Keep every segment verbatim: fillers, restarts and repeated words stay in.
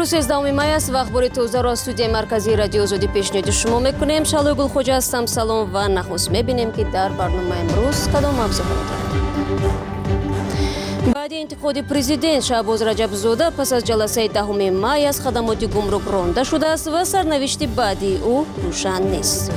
امروز سیزدهم مای است و اخبار تازه را از استودیوی مرکزی رادیو آزادی پیشنهاد شما میکنیم. شالوی گلخوجه هستم. سلام و نخست میبینیم که در برنامه امروز کدام موضوعات داریم. بعد انتخاب پرزیدنت شهباز رجب‌زاده پس از جلسه دهم مای از خدمات گمرک رانده شده است و سرنوشت بعدی او روشن نیست.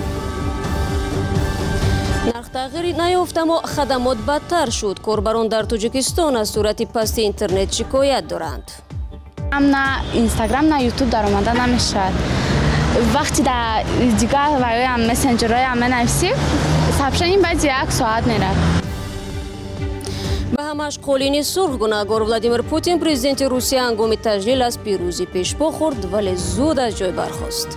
نرخ تغییر نیافت اما خدمات بدتر شد. کاربران در تاجیکستان از صورت پست اینترنت شکایت دارند. هم نه اینستاگرام نه یوتیوب در آمده نمیشد. وقتی در دیگه وای هم مسنجرهای هم نویسیم سبشن این بعد یک ساعت میره. به همش قولینی سرخ گناهکار ولادیمیر پوتین پرزیدنت روسیه هنگام تجلیل از پیروزی پیش پا خورد ولی زود از جای برخاست.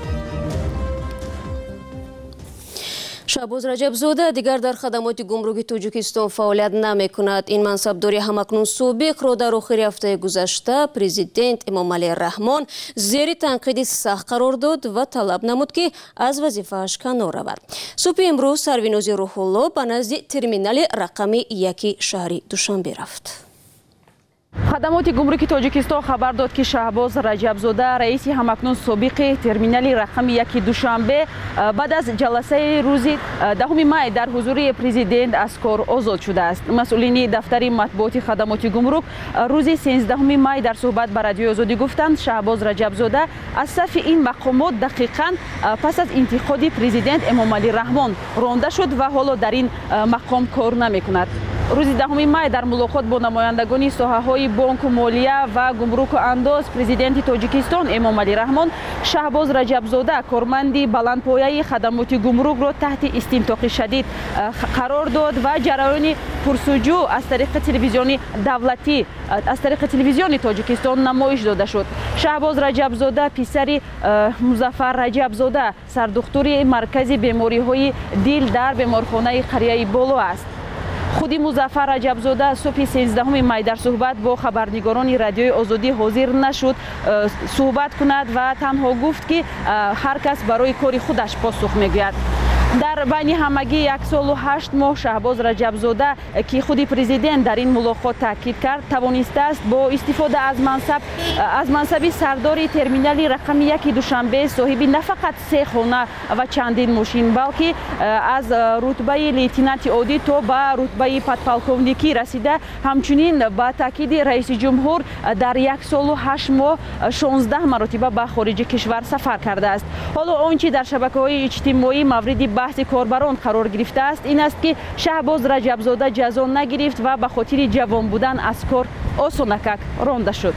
شهباز رجب‌زاده دیگر در خدمات گمرکی تاجیکستان فعالیت نمی کند. این منصبداری همکنون سابق را در آخر هفته گذشته پرزیدنت امامعلی رحمان زیر تنقید سخت قرار داد و طلب نمود که از وظیفه‌اش کنار رود. صبح امروز سروینوز روح الله به نزد ترمینال رقمی یکی شهر دوشنبه رفت. خدمات گمرکی تاجیکستان خبر داد که شهباز رجب‌زاده رئیس همکنون سابق ترمینال رقم یک دوشنبه بعد از جلسه روز دهم مای در حضور پرزیدنت از کار آزاد شده است. مسئولین دفتر مطبوعات خدمات گمرک روز سیزدهم مای در صحبت با رادیو آزادی گفتند شهباز رجب‌زاده از صف این مقامات دقیقاً پس از انتخاب پرزیدنت امامعلی رحمان رانده شد و حالا در این مقام کار نمی‌کند. روز دهم مای در ملاقات با نمایندگان ساحه‌های بانک و مالیه و گمرک و انداز پرزیدنت تاجیکستان امامعلی رحمان شهباز رجب‌زاده کارمند بلندپایه خدمات گمرک را تحت استنطاق شدید قرار داد و جریان پرسجو از طریق تلویزیون دولتی از طریق تلویزیون تاجیکستان نمایش داده شد. شهباز رجب‌زاده پسر مظفر رجب‌زاده سردکتر مرکز بیماری‌های دل در بیمارخانه قریه بالو است. خودی مظفر رجب‌زاده صبح سیزدهم مای در صحبت با خبرنگاران رادیوی آزادی حاضر نشد صحبت کند و تنها گفت که هر کس برای کار خودش پاسخ میگوید. در بین همگی یک سال و هشت ماه شهباز رجب‌زاده که خودی پرزیدنت در این ملاقات تاکید کرد توانسته است با استفاده از منصب از منصب سردار ترمینال رقم یک دوشنبه صاحب نه فقط سه خانه و چندین ماشین بلکه از رتبه لیتنانت عادی تا به رتبه پدپولکوونیکی رسیده همچنین با تاکید رئیس جمهور در یک سال و هشت ماه شانزده مرتبه به خارج کشور سفر کرده است. حالا آنچه در شبکه‌های اجتماعی مورد بحث کاربران قرار گرفته است این است که شهباز رجب‌زاده جزا نگرفت و به خاطر جوان بودن از کار آسانک رانده شد.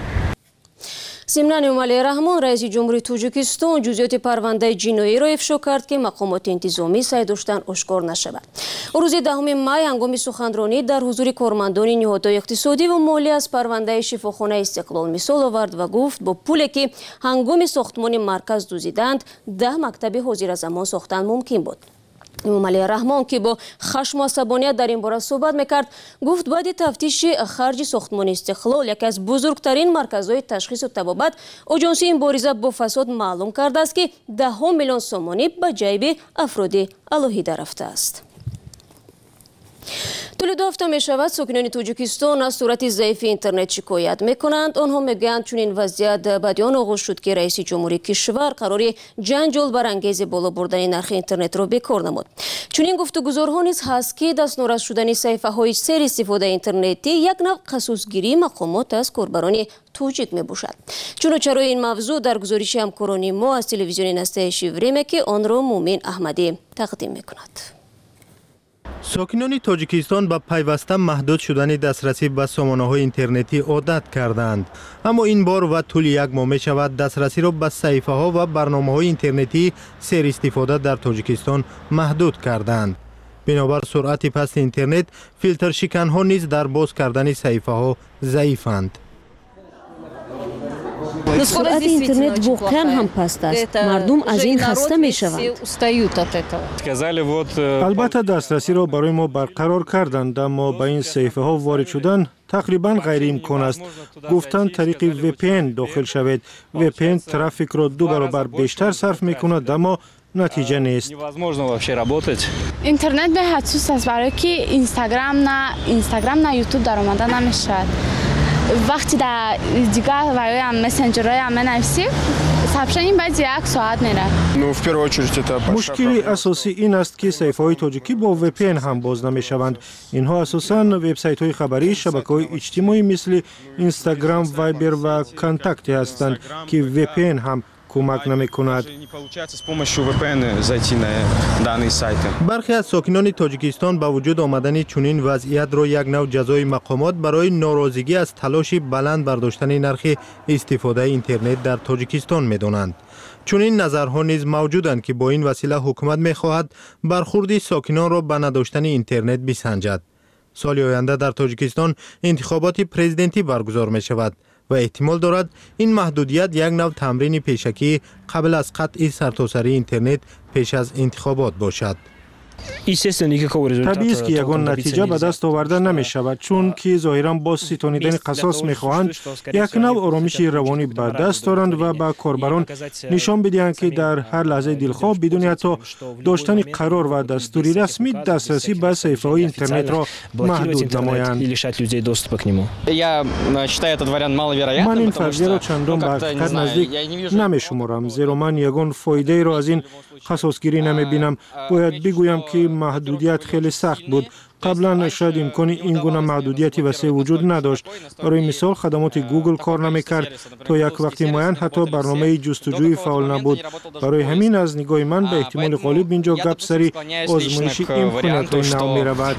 ضمناً امامعلی رحمان رئیس جمهوری تاجیکستان جزئیات پرونده جنایی را افشا کرد که مقامات انتظامی سعی داشتند آشکار نشود. روز دهم مای هنگام سخنرانی در حضور کارمندان نهادهای اقتصادی و مالی از پرونده شفاخانه استقلال مثال آورد و گفت با پولی که هنگام ساختمان مرکز دزدیدند ده مکتب حاضر زمان ساختن ممکن بود. امامعلی رحمان که با خشم و عصبانیت در این باره صحبت میکرد گفت بعد تفتیش خرج ساختمان استقلال یکی از بزرگترین مرکزهای تشخیص و طبابت آژانس این بارزه با فساد معلوم کرده است که ده ها میلیون سومانی به جیب افراد علیحده رفته است. طول دو هفته می شود ساکنان تاجیکستان از صورت ضعیف اینترنت شکایت می کنند. آنها میگویند چون این وضعیت بعد آن آغاز شد که رئیس جمهوری کشور قرار جنجال برانگیز بالا بردن نرخ اینترنت را بکار نمود. چون این گفتگوزارها نیز هست که دست نوراست شدن صفحه های سر استفاده اینترنتی یک نوع قصصگیری مقامات از کاربران توجیه می باشد. چون چرا این موضوع در گزارش همکاران ما از تلویزیون نسته شیوریم که آن را مومن احمدی تقدیم می کند. ساکنان تاجیکستان با پیوسته محدود شدن دسترسی به سامانه‌های اینترنتی عادت کردند. اما این بار و طول یک ماه می شود دسترسی را به صفحه‌ها و برنامه‌های اینترنتی سر استفاده در تاجیکستان محدود کردند. بنابر سرعت پست اینترنت فیلتر شکن‌ها نیز در باز کردن صفحه‌ها ضعیفند. سرعت اینترنت واقعا هم پست است. مردم از این خسته می شوند. البته دسترسی را برای ما برقرار کردند اما به این صفحه ها وارد شدن تقریبا غیر امکان است. گفتند طریق وی پی ان داخل شوید. وی پی ان ترافیک را دو برابر بیشتر صرف می کند اما نتیجه نیست. اینترنت به حد سوست است برای که اینستاگرام نه اینستاگرام نه یوتیوب در آمده نمیشد. وقتی در دیگه برای هم مسنجرهای همه نفسی سابشنین باید یک ساعت میره. مشکلی اساسی این است که صفحه های تاجیکی با وی پی ان هم باز نمیشوند. اینها اساساً وبسایت های خبری، شبکه های اجتماعی مثل اینستاگرام، وایبر و کانتاکت هستند که وی پی ان هم کمک نمی کند. برخی از ساکنان تاجیکستان با وجود آمدن چنین وضعیت را یک نوع جزای مقامات برای ناراضگی از تلاش بلند برداشتن نرخ استفاده اینترنت در تاجیکستان می دانند. چنین نظرها نیز موجودند که با این وسیله حکومت می خواهد برخورد ساکنان را به نداشتن اینترنت بسنجد. سال آینده در تاجیکستان انتخابات پرزیدنتی برگزار می شود و احتمال دارد این محدودیت یک نوع تمرین پیشکی قبل از قطع سرتاسری اینترنت پیش از انتخابات باشد. طبیعی است که یگان نتیجه به دست آورده نمی شود، چون که ظاهرا با ستانیدن قصاص می خواهند یک نوع آرامش روانی به دست دارند و به کاربران نشان بدهند که در هر لحظه دلخواه بدون حتی داشتن قرار و دستوری رسمی دسترسی به صفحه های اینترنت را محدود نمایند. من این فرضیه را چندان به حقیقت نزدیک نمی شمارم، زیرا من یگان فایده را از این قصاصگیری نمی بینم. باید بگویم که محدودیت خیلی سخت بود. قبلا شاید امکان این گونه محدودیتی وسیع وجود نداشت. برای مثال خدمات گوگل کار نمی‌کرد، تا یک وقت معین حتی برنامه جستجوی فعال نبود. برای همین از نگاه من به احتمال غالب اینجا گپ سری آزمایش امکانات نو می‌رود.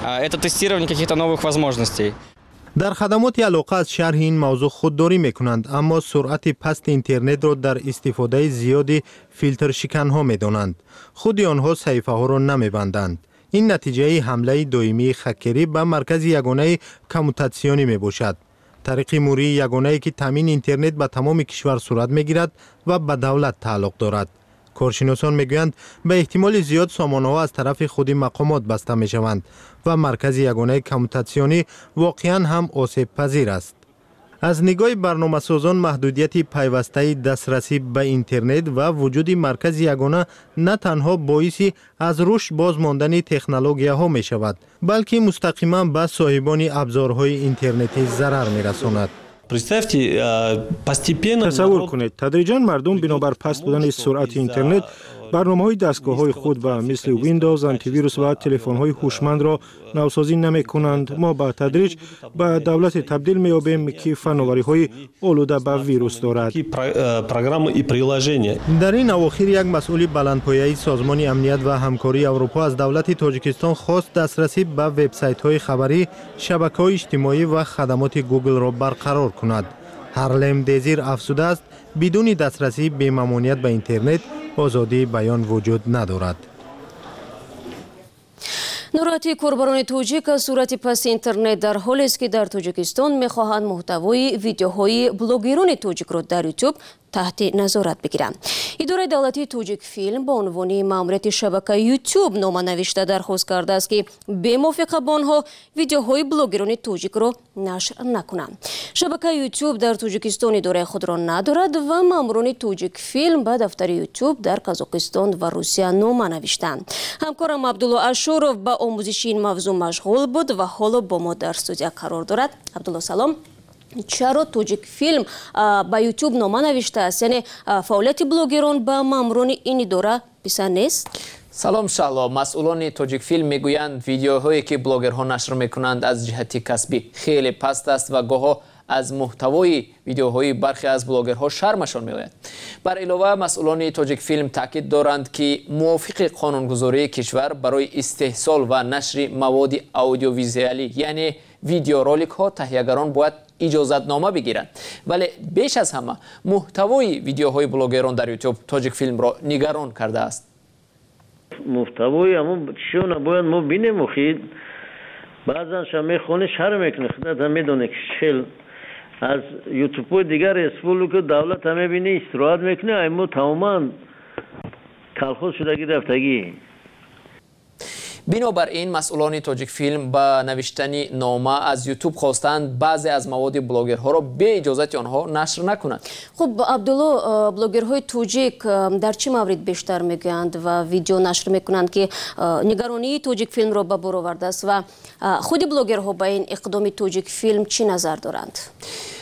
در خدمات علاقه از شرح این موضوع خودداری میکنند، اما سرعت پست اینترنت را در استفاده زیادی فیلتر شکن ها میدانند. خود آنها صفحه ها را نمیبندند. این نتیجه حمله دائمی خکری به مرکز یگانه کموتاسیونی می باشد. طریق موری یگانه که تامین اینترنت به تمام کشور صورت میگیرد و به دولت تعلق دارد. کارشناسان میگویند به احتمال زیاد سامانه‌ها از طرف خود مقامات بسته میشوند و مرکز یگانه کموتاسیونی واقعا هم آسیب پذیر است. از نگاه برنامه‌سازان محدودیت پیوسته دسترسی به اینترنت و وجود مرکز یگانه نه تنها باعث از رشد بازماندن تکنولوژی‌ها می شود، بلکه مستقیما به صاحبان ابزارهای اینترنتی ضرر می‌رساند. تصور کنید تدریجاً مردم بنابر پست بودن سرعت اینترنت برنامه‌های دستگاه‌های خود و مثل ویندوز، آنتی ویروس و تلفن‌های هوشمند را نوسازی نمی‌کنند. ما با تدریج به دولت تبدیل می‌یابیم که فناوری‌های آلوده به ویروس دارد. در این اواخر یک مسئول بلندپایه‌ای سازمان امنیت و همکاری اروپا از دولت تاجیکستان خواست دسترسی به وبسایت‌های خبری، شبکه‌های اجتماعی و خدمات گوگل را برقرار کند. هارلم دیزیر افزوده است بدون دسترسی به ممنوعیت به اینترنت آزادی بیان وجود ندارد. ناراحتی کاربران تاجیک از صورت پس اینترنت در حالی است که در تاجیکستان می‌خواهند محتوای ویدیوهای بلاگران تاجیک را در یوتیوب تحت نظارت بگیرند. اداره دولتی تاجیک فیلم با عنوان ماموریت شبکه یوتیوب نامه نوشته درخواست کرده است که به موافقت با آنها ویدیوهای بلاگران تاجیک را نشر نکنند. شبکه یوتیوب در تاجیکستان اداره خود را ندارد و ماموران تاجیک فیلم به دفتر یوتیوب در قزاقستان و روسیه نامه نوشتند. همکارم عبدالله اشورов با آموزش این موضوع مشغول بود و حالا با ما در استودیو قرار دارد. عبدالله سلام. چرا تاجیک فیلم با یوتیوب نامه نوشته است؟ یعنی فعالیت بلاگران با ماموران این اداره پسند نیست؟ سلام شهلا. مسئولان تاجیک فیلم میگویند ویدیوهایی که بلاگرها نشر میکنند از جهت کسبی خیلی پست است و گاهی از محتوای ویدیوهای برخی از بلاگرها شرمشان میآید. بر علاوه مسئولان تاجیک فیلم تاکید دارند که موافق قانونگذاری کشور برای استحصال و نشر مواد اودیویزویالی یعنی ویدیو رولک ها تهیه‌گران باید اجازت نامه بگیرند، ولی بیش از همه محتوای ویدیوهای بلاگران در یوتیوب تاجیک فیلم را نگران کرده است. محتوای اما چیو نباید ما بینیم خید بعضا شما خونه شهر میکنه خدمت هم میدونه که شل از یوتیوب دیگر اسپولو که دولت همه بینه استراحت میکنه اما تماما کلخوز شده گرفتگی. بنابراین مسئولان تاجیک فیلم با نوشتن نامه از یوتیوب خواستند بعضی از مواد بلاگرها را به اجازت آنها نشر نکنند. خب عبدالله، بلاگرهای تاجیک در چه مورد بیشتر میگویند و ویدیو نشر میکنند که نگرانی تاجیک فیلم را به بار آورده است و خود بلاگرها با این اقدام تاجیک فیلم چی نظر دارند؟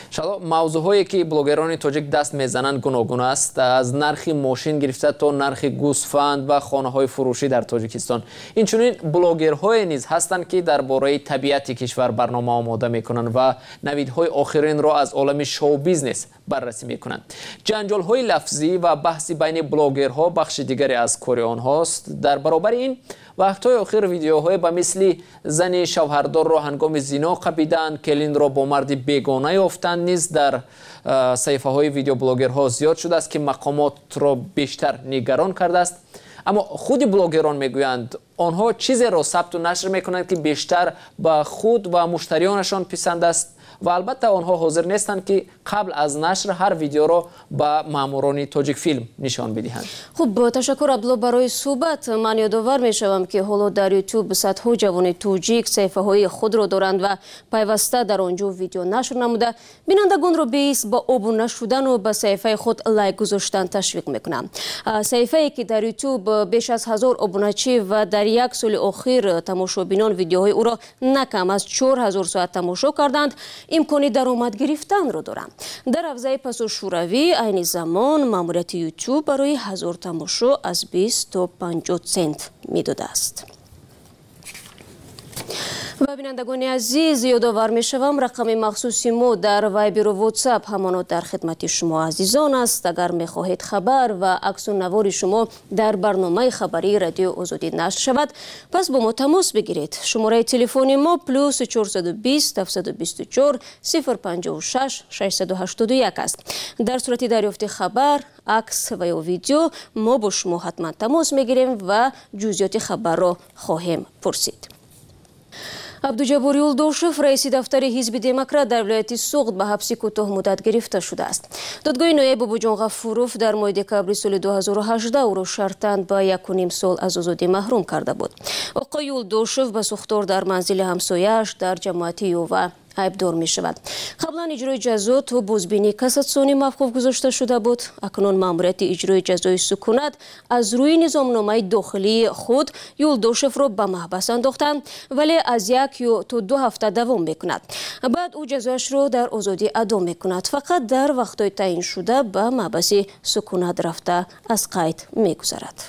شالا موضوعی که بلوگران تاجیک دست میزنند گوناگون است، از نرخ ماشین گرفته تا نرخ گوسفند و خانه های فروشی در تاجیکستان. اینچنین بلوگرهای نیز هستند که درباره طبیعت کشور برنامه آماده میکنند و نویدهای آخرین را از عالم شو بیزنس بررسی میکنند. جنجال های لفظی و بحثی بین بلوگرها بخش دیگری از کار آنهاست. در برابر این وقتهای آخر ویدیوهای به مثل زن شوهردار را هنگام زنا قبیدن، کلین را با مردی بیگانه یافتن نیز در صفحه های ویدیو بلوگرها زیاد شده است که مقامات را بیشتر نگران کرده است. اما خود بلوگران میگویند آنها چیزی را ثبت و نشر میکنند که بیشتر به خود و مشتریانشان پسند است و البته آنها حاضر نیستند که قبل از نشر هر ویدیو را به ماموران تاجیک فیلم نشان بدهند. خوب، تشکر عبدالله برای صحبت. من یادآور میشوم که حالا در یوتیوب صدها جوان تاجیک صفحه های خود را دارند و پیوسته در آنجا ویدیو نشر نموده بینندگان را به ایست با ابونه شدن و به صفحه خود لایک گذاشتن تشویق میکنم. صفحه‌ای که در یوتیوب بیش از هزار ابونه‌چی و در یک سال اخیر تماشابینان ویدیوهای او را نکم از چهار هزار ساعت تماشا کردند، امکانی درآمد گرفتن را دارند. در حوزه پس و شوروی عین زمان ماموریت یوتیوب برای هزار تماشا از بیست تا پنجاه سنت میداده است. و بینندگان عزیز، یادآور میشوم رقم مخصوصی ما در وایبر و واتساپ همانا در خدمت شما عزیزان است. اگر میخواهید خبر و عکس و نوار شما در برنامه خبری رادیو آزادی نشر شود، پس با ما تماس بگیرید. شماره تلفن ما پلوس چهارصد و بیست هفتصد و بیست و چهار صفر پنجاه و شش ششصد و هشتاد و یک است. در صورت دریافت خبر، عکس و یا ویدیو ما با شما حتما تماس میگیریم و جزئیات خبر را خواهیم پرسید. عبدالجبار یولداشев رئیس دفتر حزب دموکرات در ولایت سوغد به حبس کوتاه مدت گرفته شده است. دادگاه نایب باباجان غفوروف در ماه دکبر سال دو هزار و هجده او را شرطاً به یک و نیم سال از آزادی محروم کرده بود. آقای یولداشев به سوختار در منزل همسایه‌اش در جماعت یووه عیبدار می شود. قبلا اجرای جزا تا بازبینی کاساسیونی موقوف گذاشته شده بود. اکنون ماموریت اجرای جزای سکونت از روی نظامنامه داخلی خود یولداشев را به محبس انداختند، ولی از یک یا تا دو هفته دوام میکند. بعد او جزایش را در آزادی ادا میکند. فقط در وقتهای تعیین شده به محبس سکونت رفته از قید میگذرد.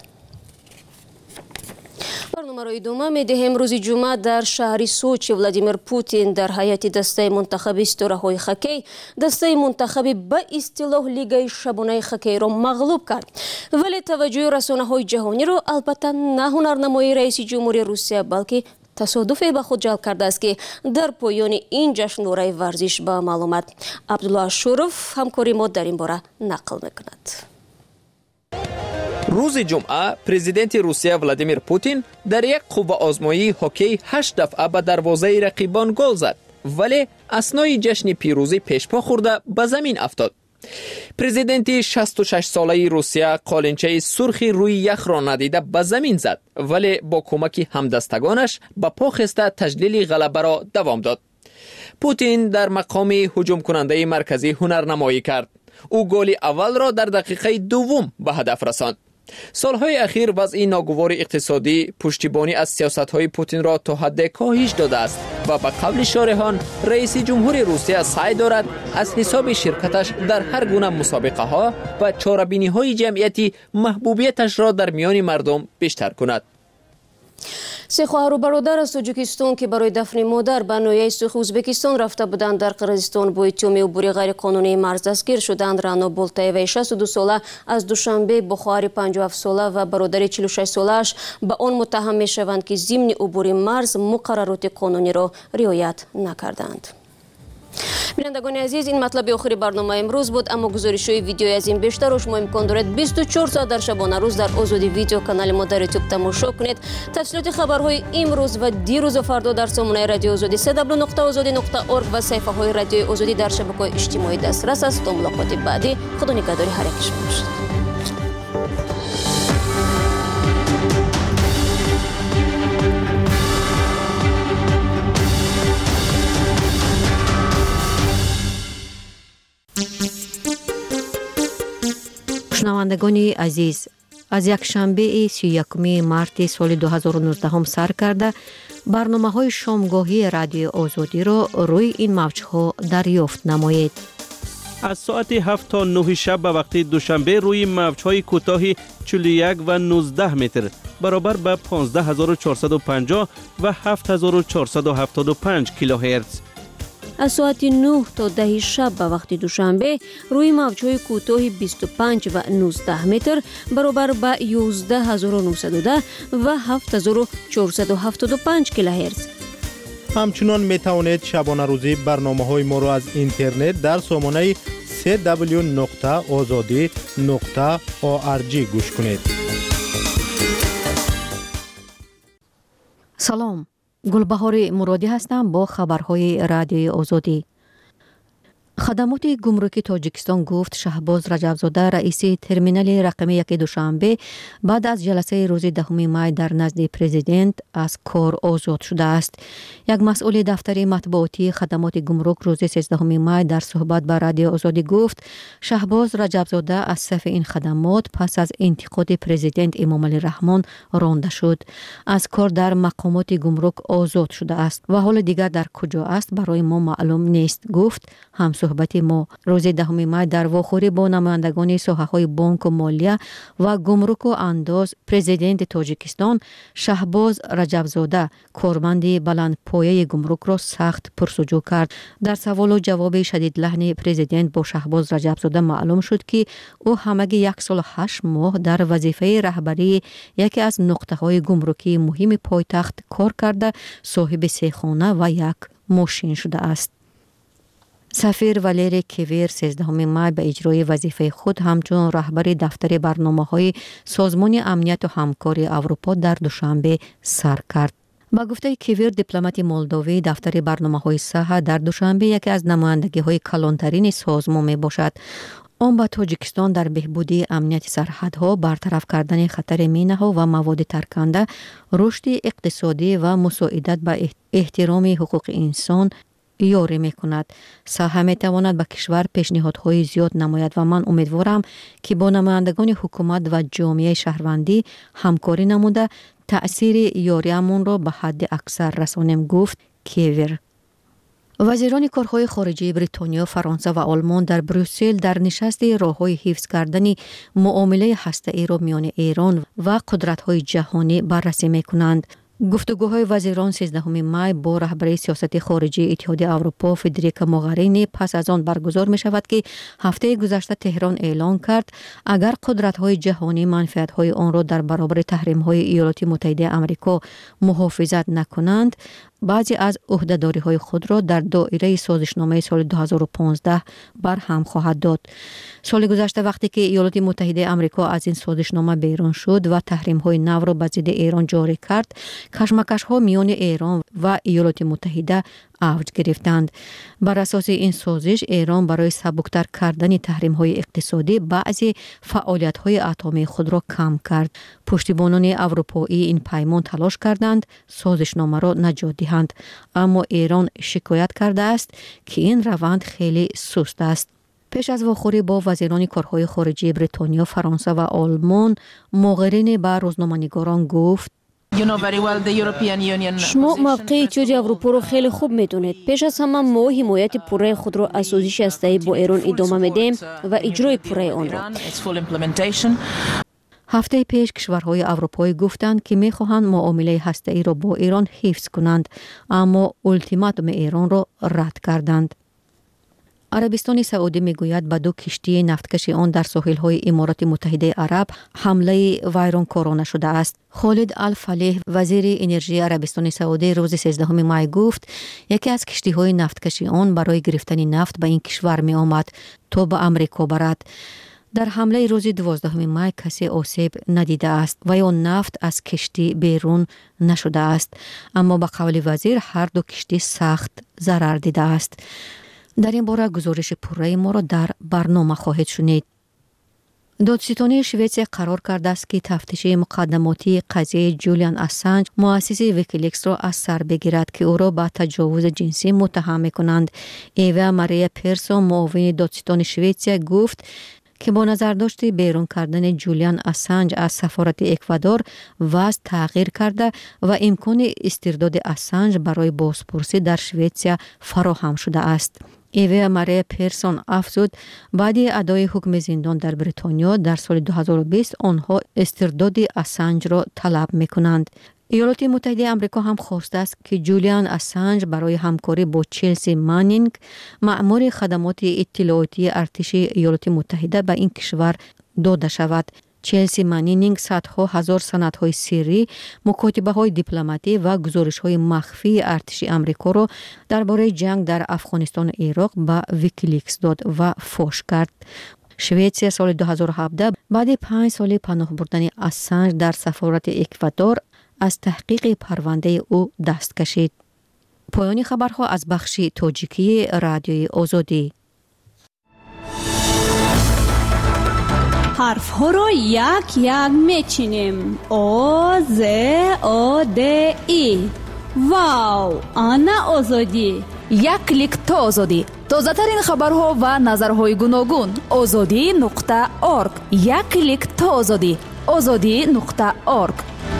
برنامه را ادامه میدهیم. روز جمعه در شهر سوچی ولادیمیر پوتین در هیئت دسته منتخب ستاره‌های خاکی دسته منتخب به اصطلاح لیگای شبانه خاکی را مغلوب کرد، ولی توجه رسانه‌های جهانی را البته نه هنرنمایی رئیس جمهوری روسیه بلکه تصادفی به خود جلب کرده است که در پایان این جشنواره ورزش به معلومات عبدالله اشورов همکاری ما در این باره نقل میکند. روز جمعه پرزیدنت روسیه ولادیمیر پوتین در یک قوه آزمایی هاکی هشت دفعه به دروازه رقیبان گل زد، ولی اثنای جشن پیروزی پیشپا خورده به زمین افتاد. پرزیدنت شصت و شش ساله روسیه قالنچه سرخی روی یخ را ندیده به زمین زد، ولی با کمک همدستگانش به پا خسته تجلیل غلبه را دوام داد. پوتین در مقام هجوم کننده مرکزی هنرنمایی کرد. او گل اول را در دقیقه دوم به هدف رساند. سالهای اخیر وضع ناگوار اقتصادی پشتیبانی از سیاست‌های پوتین را تا حد کاهش داده است و به قول شارحان رئیس جمهور روسیه سعی دارد از حساب شرکتش در هر گونه مسابقه ها و چاره‌بینی های جمعیتی محبوبیتش را در میان مردم بیشتر کند. سه خواهر و برادر از تاجیکستان که برای دفن مادر به ناحیه سوخ ازبکستان رفته بودند در قرقیزستان با اتهام عبور غیر قانونی مرز دستگیر شدند. رانا بولتایوی شصت و دو ساله از دوشنبه با خواهر پنجاه و هفت ساله و برادر چهل و شش ساله‌اش به آن متهم می‌شوند که ضمن عبور مرز مقررات قانونی را رعایت نکردند. بینندگان عزیز، این مطلب آخری برنامه امروز بود، اما گزارش‌های ویدیویی از این بیشتر شما امکان دارد بیست و چهار ساعت در شبانه روز در آزادی ویدیو کانال ما در یوتیوب تماشا کنید. تفصیلات خبرهای امروز و دیروز و فردا در سامانه رادیو آزادی سه دبلیو نقطه آزادی نقطه اورگ و صفحه‌های رادیو آزادی در شبکه‌های اجتماعی دسترس است. تا ملاقات بعدی، خدا نگهداری هر یک شما باشد. شنوندگان عزیز، از یک شنبه سی و یکم مارت سال دو هزار و نوزده سر کرده برنامه‌های شامگاهی رادیو آزادی را روی این موج‌ها دریافت نمایید. از ساعت هفت تا نه شب به وقت دوشنبه روی موج‌های کوتاه چهل و یک و نوزده متر برابر به پانزده هزار و چهارصد و پنجاه و هفت هزار و چهارصد و هفتاد و پنج کیلوهرتز. از ساعت نه تا ده شب به وقت دوشنبه روی موج‌های کوتاه بیست و پنج و نوزده متر برابر به یازده هزار و نهصد و ده و هفت هزار و چهارصد و هفتاد و پنج کیلوهرتز. همچنان می توانید شبانه روزی برنامه‌های ما را از اینترنت در سامانه سی دبلیو نقطه آزادی نقطه او آر جی گوش کنید. سلام، گلبهار مرادی هستم با خبرهای رادیوی آزادی. خدمات گمرکی تاجیکستان گفت شهباز رجبزاده رئیس ترمینال رقمی یک دوشنبه بعد از جلسه روز دهم می در نزد پرزیدنت از کار آزاد شده است. یک مسئول دفتر مطبوعاتی خدمات گمرک روز سیزدهم می در صحبت با رادیو آزادی گفت شهباز رجبزاده از صف این خدمات پس از انتقاد پرزیدنت امام علی رحمان رانده شد. از کار در مقامات گمرک آزاد شده است و حال دیگر در کجا است برای ما معلوم نیست، گفت. هم صحبت ما روز دهم می در واخوری با نمایندگان ساحه‌های بانک و مالیه و گمرک و انداز پرزیدنت تاجیکستان شهباز رجبزاده کارمند بلند پایه گمرک را سخت پرسجو کرد. در سوال و جواب شدید لحن پرزیدنت با شهباز رجبزاده معلوم شد که او همگی یک سال و هشت ماه در وظیفه رهبری یکی از نقطه‌های گمرکی مهم پایتخت کار کرده صاحب سه خانه و یک ماشین شده است. سفیر والری کویر سیزدهم می به اجرای وظیفه خود همچون رهبر دفتر برنامه‌های سازمان امنیت و همکاری اروپا در دوشنبه سر کرد. با گفته کویر دیپلمات مولداوی دفتر برنامه‌های ساحه در دوشنبه یکی از نمایندگی‌های کلانترین سازمان می باشد. آن با تاجیکستان در بهبودی امنیت سرحدها، برطرف کردن خطر مینه‌ها و مواد ترکنده، رشد اقتصادی و مساعدت به احترام حقوق انسان یاری می کند. ساحه می تواند به کشور پیشنهادهای زیاد نماید و من امیدوارم که با نمایندگان حکومت و جامعه شهروندی همکاری نموده تأثیر یاریمان را به حد اکثر رسانیم، گفت کویر. وزیران کارهای خارجه بریتانیا، فرانسه و آلمان در بروسل در نشست راههای حفظ کردن معامله هسته‌ای را میان ایران و قدرت‌های جهانی بررسی می‌کنند. گفتگوهای وزیران سیزدهم می با رهبر سیاست خارجی اتحاد اروپا فدریکا موغرینی پس از آن برگزار می شود که هفته گذشته تهران اعلان کرد اگر قدرت‌های جهانی منفعت‌های آن را در برابر تحریم‌های ایالات متحده آمریکا محافظت نکنند، بعضی از عهده‌داری‌های خود را در دایره سازشنامه سال دو هزار و پانزده برهم خواهد داد. سال گذشته وقتی که ایالات متحده آمریکا از این سازشنامه بیرون شد و تحریم‌های نو را به ضد ایران جاری کرد، کشمکش‌ها میان ایران و ایالات متحده اوج گرفتند. بر اساس این سازش ایران برای سبکتر کردن تحریم‌های اقتصادی بعضی فعالیت‌های اتمی خود را کم کرد. پشتیبانان اروپایی این پیمان تلاش کردند سازشنامه را نجات دهند، اما ایران شکایت کرده است که این روند خیلی سست است. پیش از واخوری با وزیران کارهای خارجه بریتانیا، فرانسه و آلمان، موغرینی به روزنامه‌نگاران گفت شما موقع اتحاد اروپا رو خیلی خوب میدونید. پیش از همه ما حمایت پوره خود را از سازش هسته‌ای با ایران ادامه میدیم و اجرای پوره آن را. هفته پیش کشورهای اروپایی گفتند که میخواهند معامله هسته‌ای را با ایران حفظ کنند، اما التیماتوم ایران را رد کردند. عربستان سعودی میگوید به دو کشتی نفتکش آن در ساحل‌های امارات متحده عرب حمله ویرانکارانه شده است. خالد الفلیح وزیر انرژی عربستان سعودی روز سیزدهم می گفت یکی از کشتی‌های نفتکش آن برای گرفتن نفت به این کشور می آمد تا به امریکا برد. در حمله روز دوازدهم می کسی آسیب ندیده است و یا نفت از کشتی بیرون نشده است، اما به قول وزیر هر دو کشتی سخت ضرر دیده است. در این باره گزارش پوره ما را در برنامه خواهید شنید. دادستان شوئیس قرار کرده است که تفتیش مقدماتی قضیه جولیان اسانج مؤسس ویکیلیکس را از سر بگیرد که او را به تجاوز جنسی متهم می‌کنند. ایوا ماریا پیرسون معاون دادستان شوئیس گفت که با نظرداشت بیرون کردن جولیان اسانج از سفارت اکوادور وضع تغییر کرده و امکان استرداد اسانج برای بازپرسی در شویتسیا فراهم شده است. ایوه ماری پیرسون افزود بعد ادای حکم زندان در بریتانیا در سال دو هزار و بیست آنها استرداد اسانج را طلب میکنند. ایالات متحده آمریکا هم خواسته است که جولیان اسانج برای همکاری با چلسی مانینگ مأمور خدمات اطلاعاتی ارتش ایالات متحده به این کشور داده شود. چلسی مانینگ صدها هزار سندهای سری، مکاتبه های دیپلماتی و گزارش های مخفی ارتش آمریکا را درباره جنگ در افغانستان و عراق به ویکیلیکس داد و فاش کرد. شویتسیا سال دو هزار و هفده بعد پنج سال پناه بردن اسانج در سفارت اکوادور از تحقیق پرونده او دست کشید. پایان خبرها از بخش تاجیکی رادیوی آزادی. حرف ها رو یک یک میچینیم. او ز او د ای. واو، آنا آزادی. یک کلیک تا آزادی. تازه ترین خبرها و نظرهای گوناگون. آزادی نقطه اورگ. یک کلیک تا آزادی. آزادی نقطه اورگ.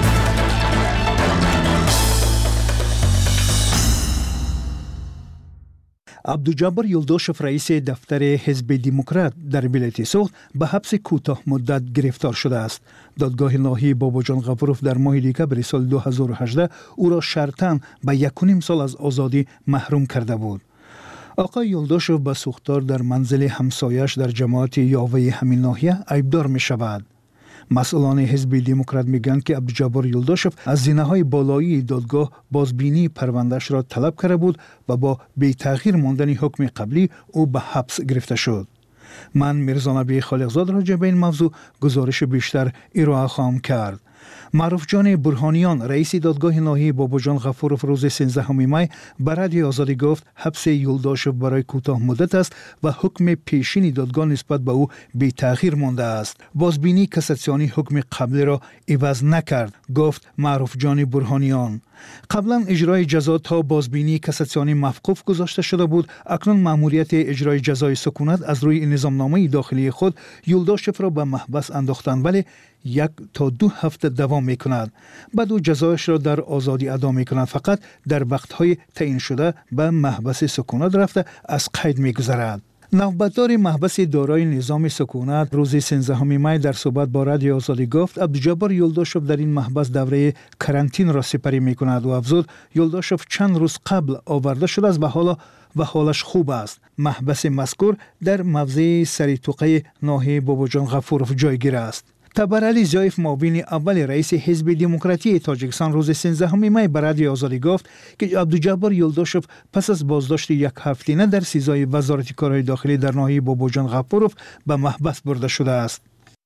عبدالجبار یلداشف رئیس دفتر حزب دموکرات در ولایت سوخت به حبس کوتاه مدت گرفتار شده است. دادگاه ناحیه باباجان غفوروف در ماه دکمبر سال دو هزار و هجده او را شرطاً به یک و نیم سال از آزادی محروم کرده بود. آقای یلداشف به سوختار در منزل همسایش در جماعت یاوه همین ناحیه ایبدار می شود. مسئولان حزب دموکرات میگن که عبدالجبار یلداشف از زینه‌های بالایی دادگاه بازبینی پروندهش را طلب کرده بود و با بی تغییر ماندن حکم قبلی او به حبس گرفته شد. من میرزا نبی خالقزاد راجع به این موضوع گزارش بیشتر ارائه خواهم کرد. معروف جان برهانیان رئیس دادگاه ناحیه باباجان غفوروف روز سیزدهم می به رادیو آزادی گفت حبس یلداشف برای کوتاه مدت است و حکم پیشین دادگاه نسبت به او بی تغییر مانده است. بازبینی کاساسیونی حکم قبلی را عوض نکرد، گفت معروف جان برهانیان. قبلا اجرای جزا تا بازبینی کاساسیونی موقوف گذاشته شده بود. اکنون مأموریت اجرای جزای سکونت از روی نظامنامه داخلی خود یلداشف را به محبس انداختند، ولی یک تا دو هفته دوام می کند. بعد او جزایش را در آزادی ادا می کند، فقط در وقتهای تعیین شده به محبس سکونت رفته از قید می گذرد. نوبتدار محبس دارای نظام سکونت روز سیزدهم می در صحبت با رادیو آزادی گفت عبدالجبار یلداشف در این محبس دوره کرانتین را سپری می کند و افزود یلداشف چند روز قبل آورده شده است و حالا و حالش خوب است. محبس مذکور در موضع سریتوقه ناحیه باباجان غفوروف جایگیر است. تبرعلی زایف معاون اول رئیس حزب دموکراتی تاجیکستان روز سیزدهم می به رادیو آزادی گفت که عبدالجبار یلداشف پس از بازداشت یک هفته‌ای در سیزای وزارت کارهای داخلی در ناحیه باباجان غفوروف به محبس برده شده است.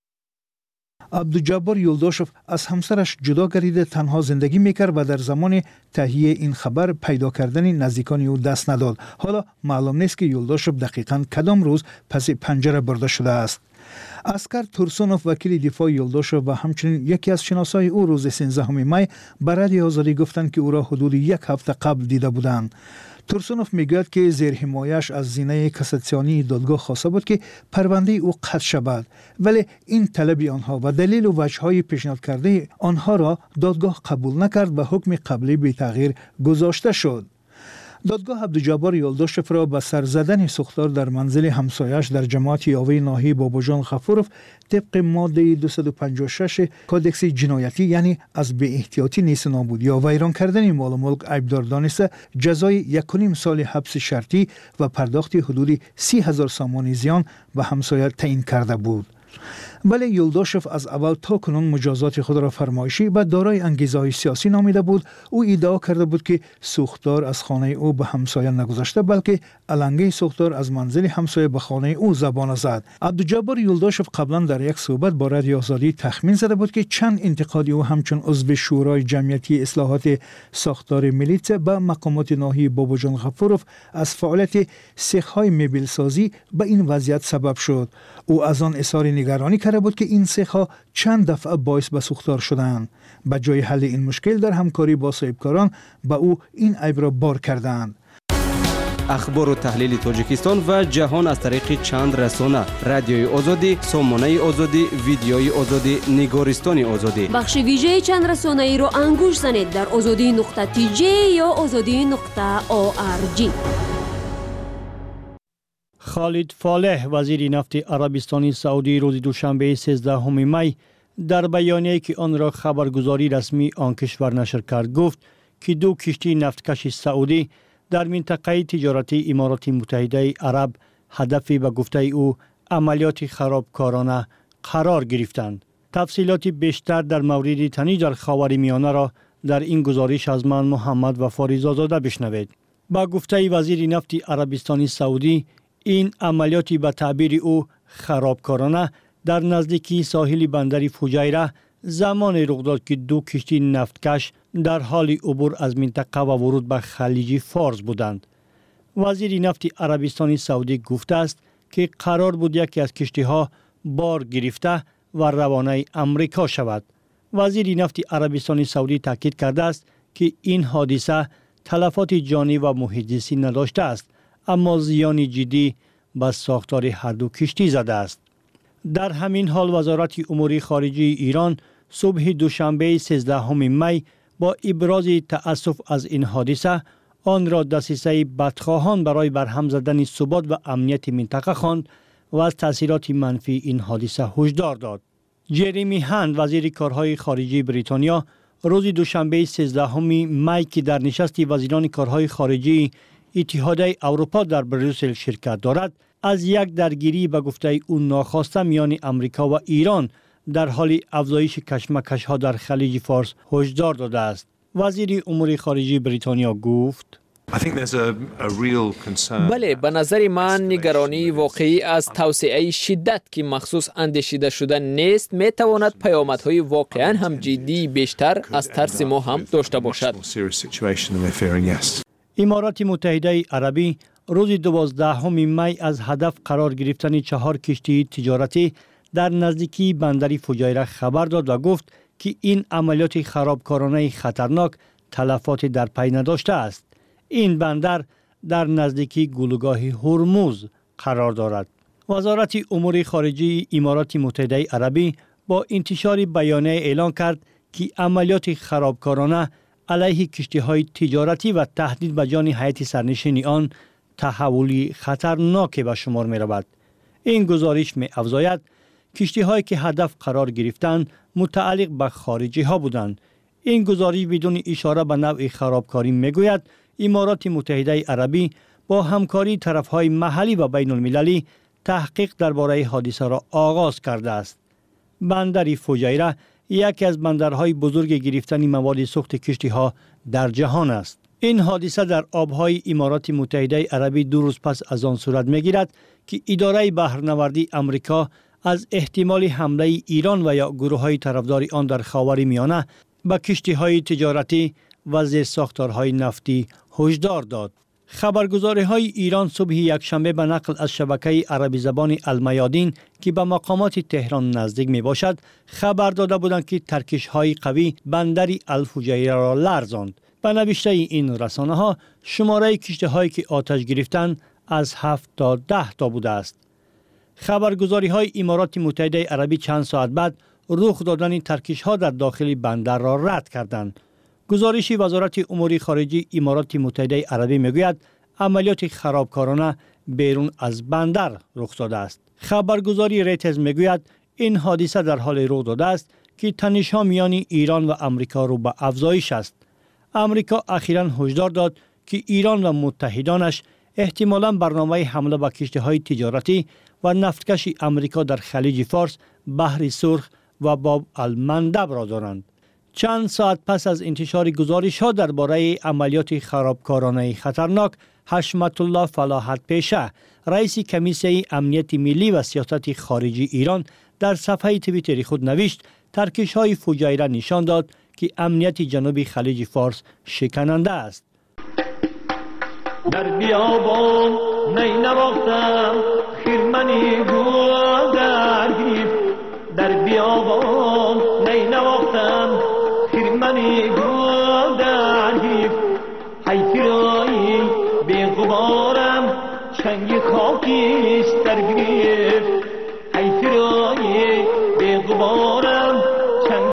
عبدالجبار یلداشف از همسرش جدا گردیده تنها زندگی میکرد و در زمان تهیه این خبر پیدا کردن نزدیکان او دست نداد. حالا معلوم نیست که یلداشف دقیقاً کدام روز پس پنجره برده شده است. اسکر تورسونوف وکیل دفاع یلداشف و همچنین یکی از شناسای او روز سیزدهم می به رادیو آزادی گفتند که او را حدود یک هفته قبل دیده بودند. تورسونوف میگوید که زیر حمایش از زینه کاساسیونی دادگاه خواسته بود که پرونده او قطع شود، ولی این طلب آنها و دلیل و وجه‌های پیشنهاد کرده آنها را دادگاه قبول نکرد و حکم قبلی بی تغییر گذاشته شد. دادگاه عبدالجبار یلداشف را به سر زدن سوختار در منزل همسایش در جماعت یاوه ناحیه باباجان غفوروف طبق ماده دویست و پنجاه و شش کودکس جنایتی یعنی از بی احتیاطی نیست نابود یا ویران کردن مال و ملک ایبدار دانسته جزای یک و نیم سال حبس شرطی و پرداخت حدود سی هزار سامان زیان به همسایه تعیین کرده بود. ولی یلداشف از اول تا کنون مجازات خود را فرمایشی و دارای انگیزه‌های سیاسی نامیده بود. او ادعا کرده بود که سوختار از خانه او به همسایه نگذاشته، بلکه علنگه سوختار از منزل همسایه به خانه او زبانه زد. عبدالجبار یلداشف قبلا در یک صحبت با رادیو آزادی تخمین زده بود که چند انتقادی او همچون عضو شورای جمعیتی اصلاحات ساختار میلیته به مقامات ناحیه باباجان غفوروف از فعالیت سیخ‌های مبل سازی به این وضعیت سبب شد. او از آن اظهار نگرانی کرده بود که این سیخ‌ها چند دفعه باعث به سوختار شدند. به جای حل این مشکل در همکاری با صاحبکاران به او این عیب را بار کردند. اخبار و تحلیل تاجیکستان و جهان از طریق چند رسانه: رادیوی آزادی، سامانه آزادی، ویدیوی آزادی، نگارستان آزادی. بخش ویژه چند رسانه ای رو انگوش زنید در آزادی نقطه تی جی یا آزادی نقطه او آر جی. خالد فالح وزیر نفت عربستان سعودی روز دوشنبه سیزدهم می در بیانیه‌ای که آن را خبرگزاری رسمی آن کشور نشر کرد گفت که دو کشتی نفتکش سعودی در منطقه تجارتی امارات متحده عرب هدف به گفته او عملیات خرابکارانه قرار گرفتند. تفصیلات بیشتر در مورد تنش در خاورمیانه را در این گزارش از من محمد وفا رضازاده بشنوید. با گفته وزیر نفت عربستان سعودی، این عملیات به تعبیر او خرابکارانه در نزدیکی ساحل بندر فجیره زمان رخ داد که دو کشتی نفتکش در حال عبور از منطقه و ورود به خلیج فارس بودند. وزیر نفت عربستان سعودی گفته است که قرار بود یکی از کشتی ها بار گرفته و روانه امریکا شود. وزیر نفت عربستان سعودی تاکید کرده است که این حادثه تلفات جانی و محیط زیستی نداشته است، اما زیان جدی به ساختار هر دو کشتی زده است. در همین حال وزارت امور خارجه ایران صبح دوشنبه سیزدهم می با ابراز تأسف از این حادثه آن را دسیسه بدخواهان برای برهم زدن ثبات و امنیت منطقه خواند و از تاثیرات منفی این حادثه هشدار داد. جریمی هند وزیر کارهای خارجه بریتانیا روز دوشنبه سیزدهم می که در نشست وزیران کارهای خارجه اتحادیه اروپا در بروسل شرکت دارد، از یک درگیری به گفته او ناخواسته میان امریکا و ایران در حال افزایش کشمکش ها در خلیج فارس هشدار داده است. وزیر امور خارجه بریتانیا گفت: بله، به نظر من نگرانی واقعی از توسعه شدت که مخصوص اندیشیده شده نیست می تواند پیامدهای واقعا هم جدی بیشتر از ترس ما هم داشته باشد. امارات متحده عربی روز دوازدهم می از هدف قرار گرفتن چهار کشتی تجارتی در نزدیکی بندر فجیره خبر داد و گفت که این عملیات خرابکارانه خطرناک تلفات در پی نداشته است. این بندر در نزدیکی گلوگاه هرمز قرار دارد. وزارت امور خارجه امارات متحده عربی با انتشار بیانیه اعلان کرد که عملیات خرابکارانه علیه کشتی‌های تجارتی و تهدید به جان هیئت سرنشین آن تحولی خطرناک به شمار می رود. این گزارش می افزاید کشتی‌هایی که هدف قرار گرفتند متعلق به خارجی ها بودند. این گزارش بدون اشاره به نوع خرابکاری می گوید امارات متحده عربی با همکاری طرف‌های محلی و بین المللی تحقیق درباره حادثه را آغاز کرده است. بندر فجیره یکی از بندرهای بزرگ گرفتن مواد سوخت کشتی‌ها در جهان است. این حادثه در آبهای امارات متحده عربی دو روز پس از آن صورت می‌گیرد که اداره بحرنوردی آمریکا از احتمال حمله ایران و یا گروه‌های طرفدار آن در خاورمیانه به کشتی‌های تجارتی و زیرساختارهای نفتی هشدار داد. خبرگزاری‌های ایران صبح یکشنبه به نقل از شبکه عربی زبان المیادین که به مقامات تهران نزدیک می باشد خبر داده بودند که ترکش‌های قوی بندر الفجیره را لرزاند. به نوشته این رسانه ها شماره کشتی‌هایی که آتش گرفتند از هفت تا ده تا بوده است. خبرگزاری‌های امارات متحده عربی چند ساعت بعد رخ دادن ترکش‌ها در داخل بندر را رد کردند. گزارش وزارت امور خارجه امارات متحده عربی میگوید عملیات خرابکارانه بیرون از بندر رخ داده است. خبرگزاری ریترز میگوید این حادثه در حال رخ داده است که تنش‌ها میان ایران و آمریکا رو به افزایش است. آمریکا اخیراً هشدار داد که ایران و متحدانش احتمالاً برنامه حمله به کشتی‌های تجارتی و نفتکش آمریکا در خلیج فارس، بحر سرخ و باب المندب را دارند. چند ساعت پس از انتشار گزارش‌ها درباره عملیات خرابکارانه خطرناک، حشمت الله فلاحت پیشه، رئیس کمیسیون امنیت ملی و سیاست خارجی ایران در صفحه توییتر خود نوشت ترکش‌های فجیره نشان داد که امنیت جنوب خلیج فارس شکننده است. در بیابان می نواختم خیرمنی گل درگیر، در بیابان می نواختم خیرمنی گل درگیر، حیفی رایی بی غباره رنگ خاکیست در گریفت